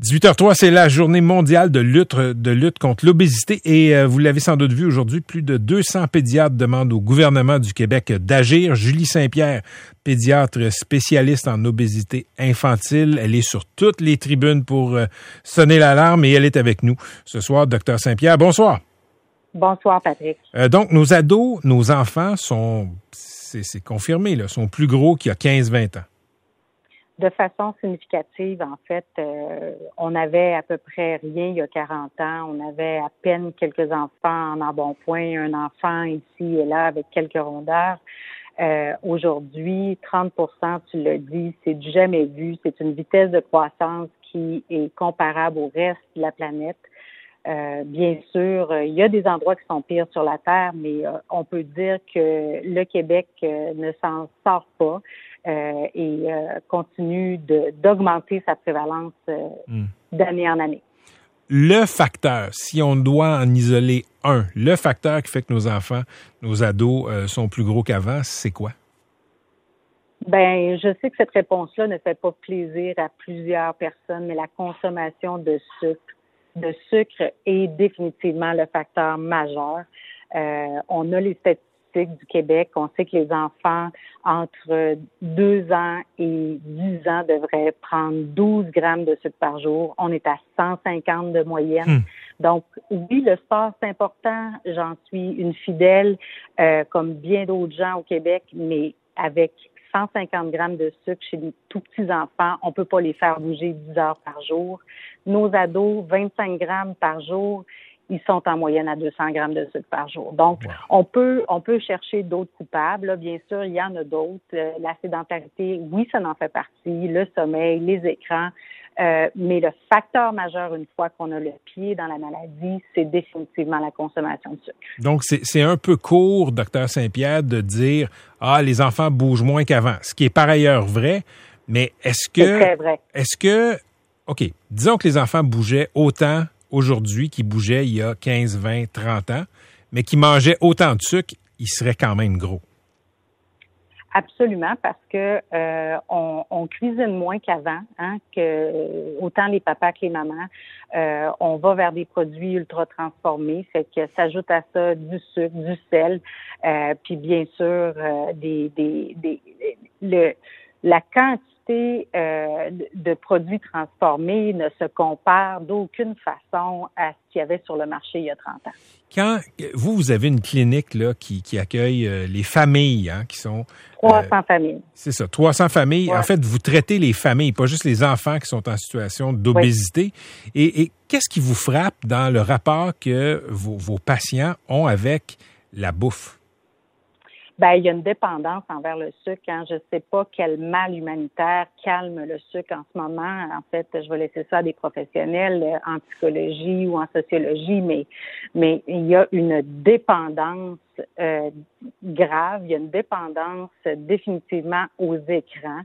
18h03, c'est la journée mondiale de lutte contre l'obésité et vous l'avez sans doute vu aujourd'hui, plus de 200 pédiatres demandent au gouvernement du Québec d'agir. Julie Saint-Pierre, pédiatre spécialiste en obésité infantile, elle est sur toutes les tribunes pour sonner l'alarme et elle est avec nous ce soir. Docteur Saint-Pierre, bonsoir. Bonsoir, Patrick. Donc, nos ados, nos enfants sont, c'est confirmé, là, sont plus gros qu'il y a 15-20 ans. De façon significative, en fait, on avait à peu près rien il y a 40 ans. On avait à peine quelques enfants en embonpoint, un enfant ici et là avec quelques rondeurs. Aujourd'hui, 30%, tu l'as dit, c'est du jamais vu. C'est une vitesse de croissance qui est comparable au reste de la planète. Bien sûr, il y a des endroits qui sont pires sur la Terre, mais on peut dire que le Québec ne s'en sort pas et continue d'augmenter sa prévalence d'année en année. Le facteur, si on doit en isoler un, le facteur qui fait que nos enfants, nos ados sont plus gros qu'avant, c'est quoi? Ben, je sais que cette réponse-là ne fait pas plaisir à plusieurs personnes, mais la consommation de sucre est définitivement le facteur majeur. On a les statistiques du Québec. On sait que les enfants entre 2 ans et 10 ans devraient prendre 12 grammes de sucre par jour. On est à 150 de moyenne. Donc, oui, le sport, c'est important. J'en suis une fidèle, comme bien d'autres gens au Québec, mais avec 150 grammes de sucre chez les tout petits enfants, on peut pas les faire bouger 10 heures par jour. Nos ados, 25 grammes par jour, ils sont en moyenne à 200 grammes de sucre par jour. Donc, on peut chercher d'autres coupables. Là, bien sûr, il y en a d'autres. La sédentarité, oui, ça en fait partie. Le sommeil, les écrans. Mais le facteur majeur, une fois qu'on a le pied dans la maladie, c'est définitivement la consommation de sucre. Donc, c'est un peu court, docteur Saint-Pierre, de dire « Ah, les enfants bougent moins qu'avant », ce qui est par ailleurs vrai, mais est-ce que... C'est très vrai. Est-ce que... OK, disons que les enfants bougeaient autant aujourd'hui qu'ils bougeaient il y a 15, 20, 30 ans, mais qu'ils mangeaient autant de sucre, ils seraient quand même gros. Absolument, parce que on cuisine moins qu'avant, hein, que autant les papas que les mamans. On va vers des produits ultra transformés, fait que s'ajoute à ça du sucre, du sel, puis bien sûr la quantité de produits transformés ne se compare d'aucune façon à ce qu'il y avait sur le marché il y a 30 ans. Quand vous avez une clinique là qui accueille les familles, hein, qui sont 300 familles. C'est ça, 300 familles. Ouais. En fait, vous traitez les familles, pas juste les enfants qui sont en situation d'obésité. Oui. Et qu'est-ce qui vous frappe dans le rapport que vos patients ont avec la bouffe? Ben, il y a une dépendance envers le sucre. Hein. Je ne sais pas quel mal humanitaire calme le sucre en ce moment. En fait, je vais laisser ça à des professionnels en psychologie ou en sociologie, mais il y a une dépendance grave. Il y a une dépendance définitivement aux écrans.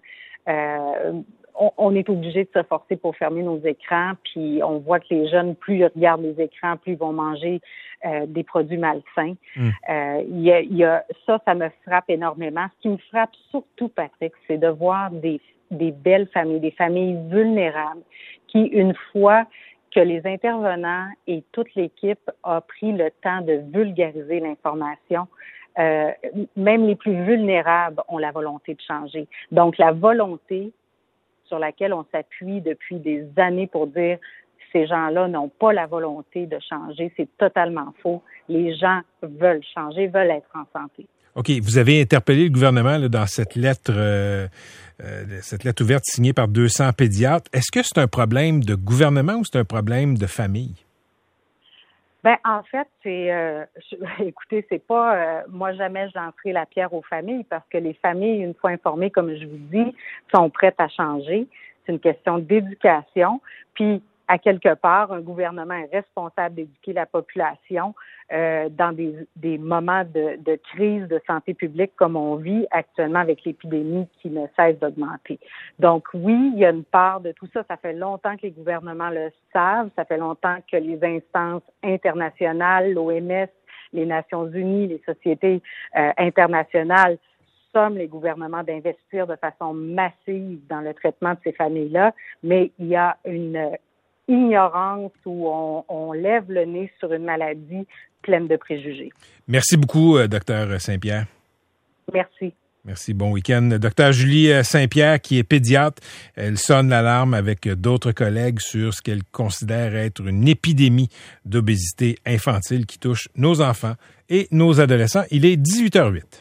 On est obligé de se forcer pour fermer nos écrans, puis on voit que les jeunes, plus ils regardent les écrans, plus ils vont manger des produits malsains. Il y a ça me frappe énormément. Ce qui me frappe surtout, Patrick, c'est de voir des belles familles, des familles vulnérables qui, une fois que les intervenants et toute l'équipe a pris le temps de vulgariser l'information, même les plus vulnérables ont la volonté de changer. Donc, la volonté sur laquelle on s'appuie depuis des années pour dire ces gens-là n'ont pas la volonté de changer, c'est totalement faux. Les gens veulent changer, veulent être en santé. OK. Vous avez interpellé le gouvernement là, dans cette lettre ouverte signée par 200 pédiatres. Est-ce que c'est un problème de gouvernement ou c'est un problème de famille? Ben en fait, écoutez, c'est pas moi jamais je lancerai la pierre aux familles parce que les familles, une fois informées, comme je vous dis, sont prêtes à changer. C'est une question d'éducation. Puis à quelque part, un gouvernement est responsable d'éduquer la population dans des moments de crise de santé publique comme on vit actuellement avec l'épidémie qui ne cesse d'augmenter. Donc oui, il y a une part de tout ça. Ça fait longtemps que les gouvernements le savent. Ça fait longtemps que les instances internationales, l'OMS, les Nations unies, les sociétés internationales somment les gouvernements d'investir de façon massive dans le traitement de ces familles-là. Mais il y a une ignorance où on lève le nez sur une maladie pleine de préjugés. Merci beaucoup, Dr Saint-Pierre. Merci. Merci, bon week-end. Docteur Julie Saint-Pierre, qui est pédiatre, elle sonne l'alarme avec d'autres collègues sur ce qu'elle considère être une épidémie d'obésité infantile qui touche nos enfants et nos adolescents. Il est 18h08.